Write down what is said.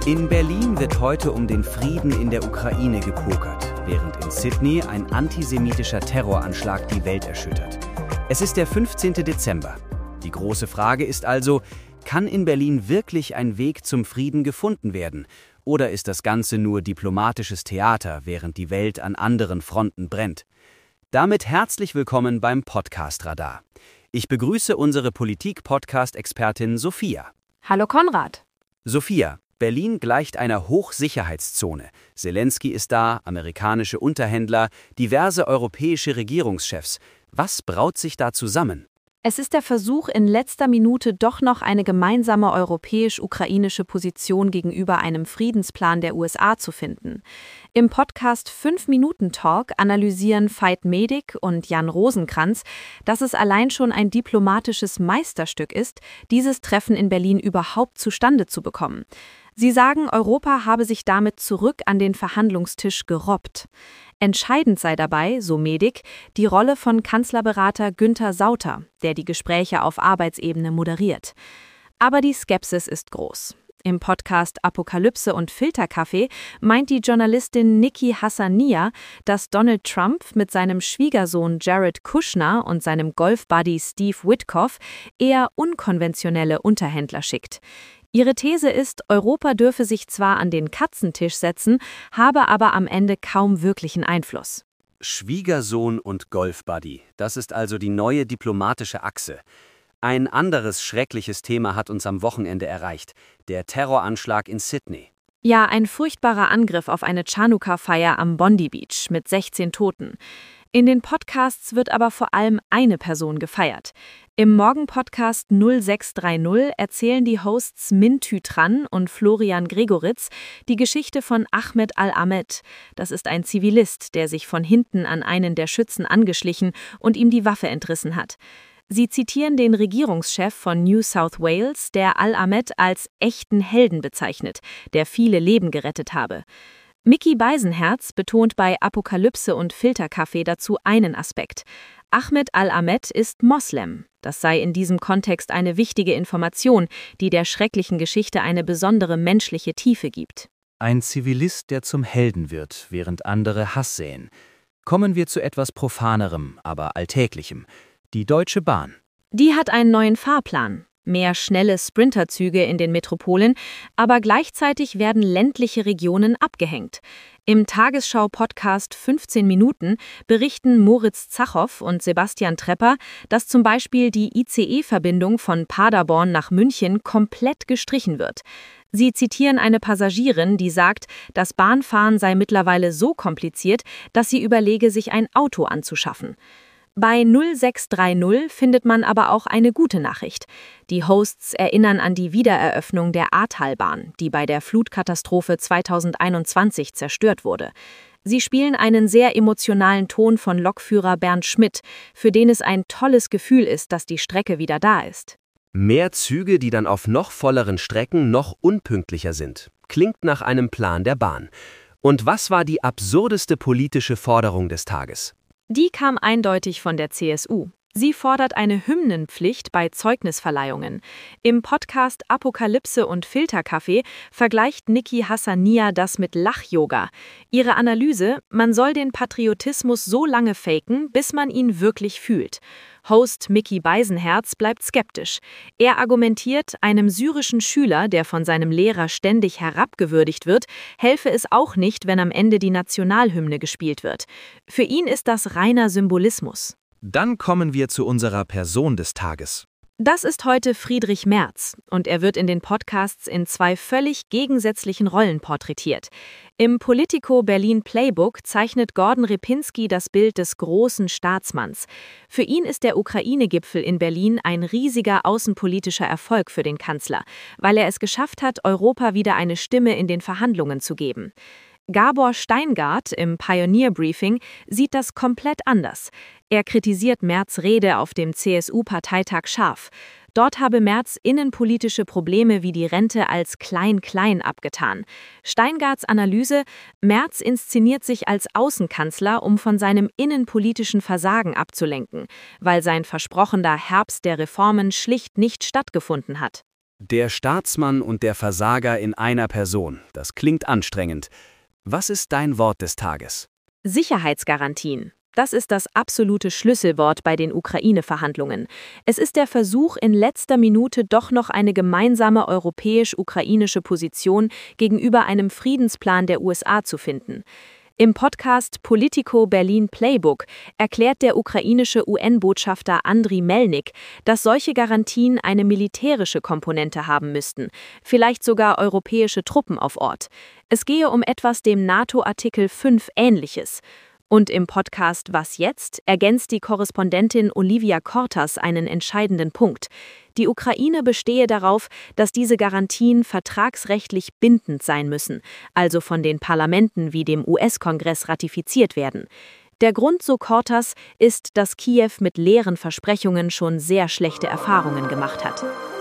In Berlin wird heute um den Frieden in der Ukraine gepokert, während in Sydney ein antisemitischer Terroranschlag die Welt erschüttert. Es ist der 15. Dezember. Die große Frage ist also, kann in Berlin wirklich ein Weg zum Frieden gefunden werden? Oder ist das Ganze nur diplomatisches Theater, während die Welt an anderen Fronten brennt? Damit herzlich willkommen beim Podcast Radar. Ich begrüße unsere Politik-Podcast-Expertin Sophia. Hallo Konrad. Sophia, Berlin gleicht einer Hochsicherheitszone. Zelensky ist da, amerikanische Unterhändler, diverse europäische Regierungschefs. Was braut sich da zusammen? Es ist der Versuch, in letzter Minute doch noch eine gemeinsame europäisch-ukrainische Position gegenüber einem Friedensplan der USA zu finden. Im Podcast 5-Minuten-Talk analysieren Veit Medik und Jan Rosenkranz, dass es allein schon ein diplomatisches Meisterstück ist, dieses Treffen in Berlin überhaupt zustande zu bekommen. Sie sagen, Europa habe sich damit zurück an den Verhandlungstisch gerobbt. Entscheidend sei dabei, so Medik, die Rolle von Kanzlerberater Günther Sauter, der die Gespräche auf Arbeitsebene moderiert. Aber die Skepsis ist groß. Im Podcast Apokalypse und Filterkaffee meint die Journalistin Niki Hassania, dass Donald Trump mit seinem Schwiegersohn Jared Kushner und seinem Golfbuddy Steve Witkoff eher unkonventionelle Unterhändler schickt. Ihre These ist, Europa dürfe sich zwar an den Katzentisch setzen, habe aber am Ende kaum wirklichen Einfluss. Schwiegersohn und Golfbuddy, das ist also die neue diplomatische Achse. Ein anderes schreckliches Thema hat uns am Wochenende erreicht, der Terroranschlag in Sydney. Ja, ein furchtbarer Angriff auf eine Chanukka-Feier am Bondi Beach mit 16 Toten. In den Podcasts wird aber vor allem eine Person gefeiert. Im Morgenpodcast 0630 erzählen die Hosts Mintü Tran und Florian Gregoritz die Geschichte von Ahmed Al-Ahmed. Das ist ein Zivilist, der sich von hinten an einen der Schützen angeschlichen und ihm die Waffe entrissen hat. Sie zitieren den Regierungschef von New South Wales, der Al-Ahmed als echten Helden bezeichnet, der viele Leben gerettet habe. Micky Beisenherz betont bei Apokalypse und Filterkaffee dazu einen Aspekt. Ahmed Al-Ahmed ist Moslem. Das sei in diesem Kontext eine wichtige Information, die der schrecklichen Geschichte eine besondere menschliche Tiefe gibt. Ein Zivilist, der zum Helden wird, während andere Hass säen. Kommen wir zu etwas Profanerem, aber Alltäglichem. Die Deutsche Bahn. Die hat einen neuen Fahrplan. Mehr schnelle Sprinterzüge in den Metropolen, aber gleichzeitig werden ländliche Regionen abgehängt. Im Tagesschau-Podcast 15 Minuten berichten Moritz Zachow und Sebastian Trepper, dass zum Beispiel die ICE-Verbindung von Paderborn nach München komplett gestrichen wird. Sie zitieren eine Passagierin, die sagt, das Bahnfahren sei mittlerweile so kompliziert, dass sie überlege, sich ein Auto anzuschaffen. Bei 0630 findet man aber auch eine gute Nachricht. Die Hosts erinnern an die Wiedereröffnung der Ahrtalbahn, die bei der Flutkatastrophe 2021 zerstört wurde. Sie spielen einen sehr emotionalen Ton von Lokführer Bernd Schmidt, für den es ein tolles Gefühl ist, dass die Strecke wieder da ist. Mehr Züge, die dann auf noch volleren Strecken noch unpünktlicher sind. Klingt nach einem Plan der Bahn. Und was war die absurdeste politische Forderung des Tages? Die kam eindeutig von der CSU. Sie fordert eine Hymnenpflicht bei Zeugnisverleihungen. Im Podcast Apokalypse und Filterkaffee vergleicht Niki Hassania das mit Lach-Yoga. Ihre Analyse: Man soll den Patriotismus so lange faken, bis man ihn wirklich fühlt. Host Micky Beisenherz bleibt skeptisch. Er argumentiert, einem syrischen Schüler, der von seinem Lehrer ständig herabgewürdigt wird, helfe es auch nicht, wenn am Ende die Nationalhymne gespielt wird. Für ihn ist das reiner Symbolismus. Dann kommen wir zu unserer Person des Tages. Das ist heute Friedrich Merz und er wird in den Podcasts in 2 völlig gegensätzlichen Rollen porträtiert. Im Politico Berlin Playbook zeichnet Gordon Repinski das Bild des großen Staatsmanns. Für ihn ist der Ukraine-Gipfel in Berlin ein riesiger außenpolitischer Erfolg für den Kanzler, weil er es geschafft hat, Europa wieder eine Stimme in den Verhandlungen zu geben. Gabor Steingart im Pioneer Briefing sieht das komplett anders. Er kritisiert Merz' Rede auf dem CSU-Parteitag scharf. Dort habe Merz innenpolitische Probleme wie die Rente als klein-klein abgetan. Steingarts Analyse: Merz inszeniert sich als Außenkanzler, um von seinem innenpolitischen Versagen abzulenken, weil sein versprochener Herbst der Reformen schlicht nicht stattgefunden hat. Der Staatsmann und der Versager in einer Person. Das klingt anstrengend. Was ist dein Wort des Tages? Sicherheitsgarantien. Das ist das absolute Schlüsselwort bei den Ukraine-Verhandlungen. Es ist der Versuch, in letzter Minute doch noch eine gemeinsame europäisch-ukrainische Position gegenüber einem Friedensplan der USA zu finden. Im Podcast Politico Berlin Playbook erklärt der ukrainische UN-Botschafter Andriy Melnik, dass solche Garantien eine militärische Komponente haben müssten, vielleicht sogar europäische Truppen auf Ort. Es gehe um etwas dem NATO-Artikel 5 Ähnliches. Und im Podcast Was jetzt ergänzt die Korrespondentin Olivia Kortas einen entscheidenden Punkt. Die Ukraine bestehe darauf, dass diese Garantien vertragsrechtlich bindend sein müssen, also von den Parlamenten wie dem US-Kongress ratifiziert werden. Der Grund, so Kortas, ist, dass Kiew mit leeren Versprechungen schon sehr schlechte Erfahrungen gemacht hat.